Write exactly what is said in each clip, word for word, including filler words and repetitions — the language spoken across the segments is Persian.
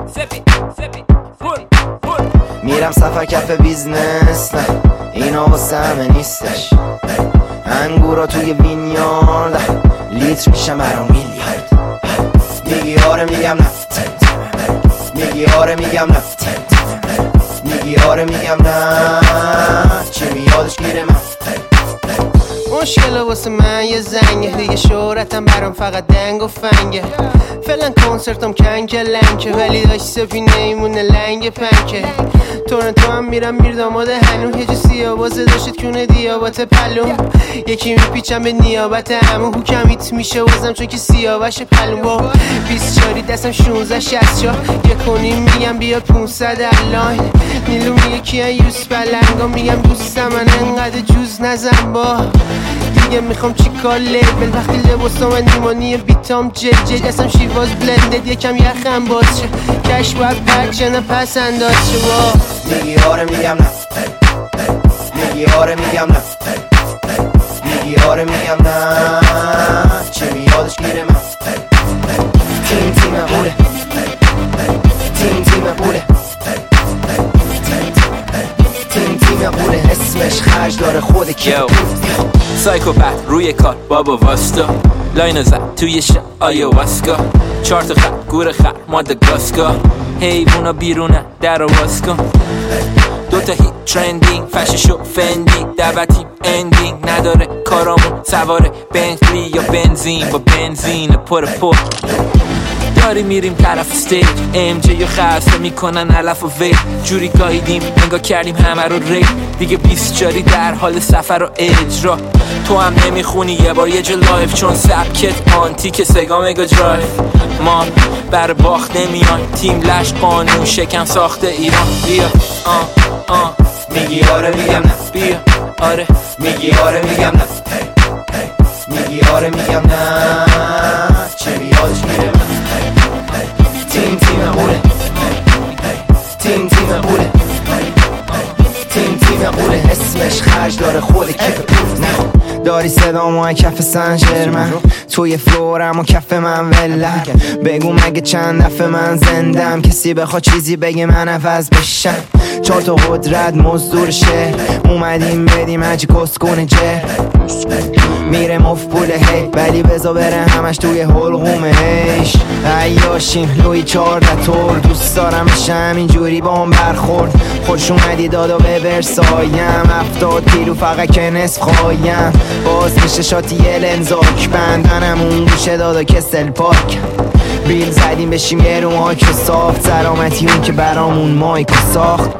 میرم سفر کف بیزنس، نه اینا واسه همه نیستش. انگورا توی وینیارد لیتر میشم برام میلیارد. میگی آره میگم نه، میگی آره میگم نه، میگی آره میگم نه، چی میادش گیره من. مشکل واسه من یه زنگه، دیگه شهرتم برام فقط دنگ و فنگه. فعلا کنسرتم کنکه لنکه، ولی داشت سپینه ایمونه لنگ پنکه. تورنتو هم میرم میرداماد هنو، یه جو سیابازه داشتید کونه دیابات پلوم. یکی میپیچم به نیابت همون، هوکم هیت میشه وزم چون که سیابش پلوم. با بیست چاری دستم شونزه شست چار، یه کنیم میگم بیا پونصد الان. نیلو میگه کیه یوز بلنگا، میگم دوستم من انقدر جوز نزن. با دیگه میخوام چیکار لیبل وقتی لباسم من نیمانی بیتام جل جل. دستم شیواز بلندد یکم یخم باز شه، کش باید پک نه پس انداز شه. با میگی آره میگم نه، میگی آره میگم نه، میگی آره میگم نه، چه میادش گیره من. تیم تیم قوله، تیم تیم قوله، تیم تیم قوله، اسمش خرج داره خود کی. سایکوپت روی کار بابا واستا، لاینو زد توی ش آیا واسکا. چهار تا خط گور خط ماداگاسکار، حیوونا بیرونه در واز کن. دوتا هیت ترندینگ فششو فندی، دعوتیم اندینگ نداره کارامون سواره بنتلی یا بنزین. با بنزین پر پر داری میریم طرف استیج، ام جی و خسته میکنن علف و وی. جوری گاییدیم انگار کردیم همه رو ری، دیگه بیست جاری در حال سفر و اجرا. تو هم نمیخونی یه بار یه جا لایف، چون سبکت آنتیک سگا مگا درایف. ما بر باخت نمیان، تیم لش قانون شکم ساخته ایران. بیا آه آه میگی آره میگم نه، بیا آره میگی آره میگم نه، میگی آره میگم نه، چه میادش گیره من. تیم تیم قوله، تیم تیم قوله، تیم تیم قوله، اسمش خرج داره خود کف پول. نه داری صدامو کف سنجرمن، توی فلورم و کف من ولم. بگو مگه چند دفعه من زندم، کسی بخواد چیزی بگه من عوض بشم. چهار تا قدرت مزدور شهر، اومدیم بدیم هجی کسکونه جه. میره مف پول هی، ولی بزا بره همش توی حلقومش. عیاشیم لوی چارده طور، دوست دارم بشه همینجوری با هم برخورد. خوش اومدی دادا به ورسایم، افتاد پیرو فقط که نصف خوایم. باز میشه شاتی یه لنزاک، بندنم اون گوشه دادا کسل پاک. بیل زدیم بشیم یه رو مایک و ساخت، سلامتی اون که برامون مایک و ساخت.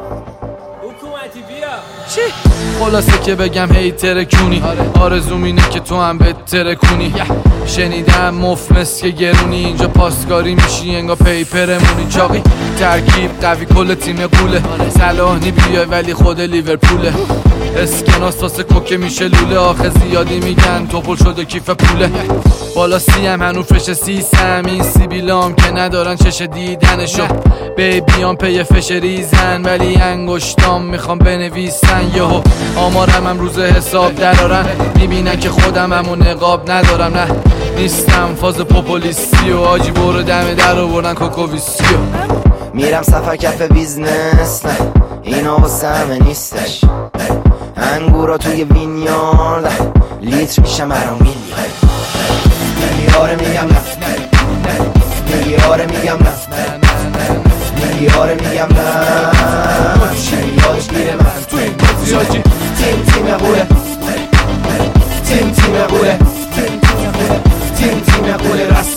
چی؟ خلاصه که بگم هی ترکونی، آرزوم اینه که تو هم بهتره کنی. شنیدم مفلس که گرونی، اینجا پاسکاری میشی انگا پیپرمونی. چاقی ترکیب قوی کل تیم قوله، صلاحی بیای ولی خود لیورپوله. اسکناس واسه کوکه میشه لوله، آخه زیادی میگن توپل شده کیف پوله. بالا سی هم هنو فش سیسم، این سیبیلام که ندارن چش دیدنشو. بیبیان پی فش ریزن، ولی انگشتام میخوام بنویسن. یهو آمارم هم روز حساب درارن، میبینن که خودم همو نقاب ندارم. نه نیستم فاز پوپولیستی و آجی برو دم در آوردن کوکوویسیو. میرم سفر کف بیزنس، نه اینا واسه همه نیستش. انگورا توی وینیارد لیتر میشم برام میلیارد. میگی آره میگم نه، میگی آره میگم نه، میگی آره میگم نه، چی میادش گیره من. تو این بازی تیم تیم قوله، تیم تیم قوله، تیم تیم قوله،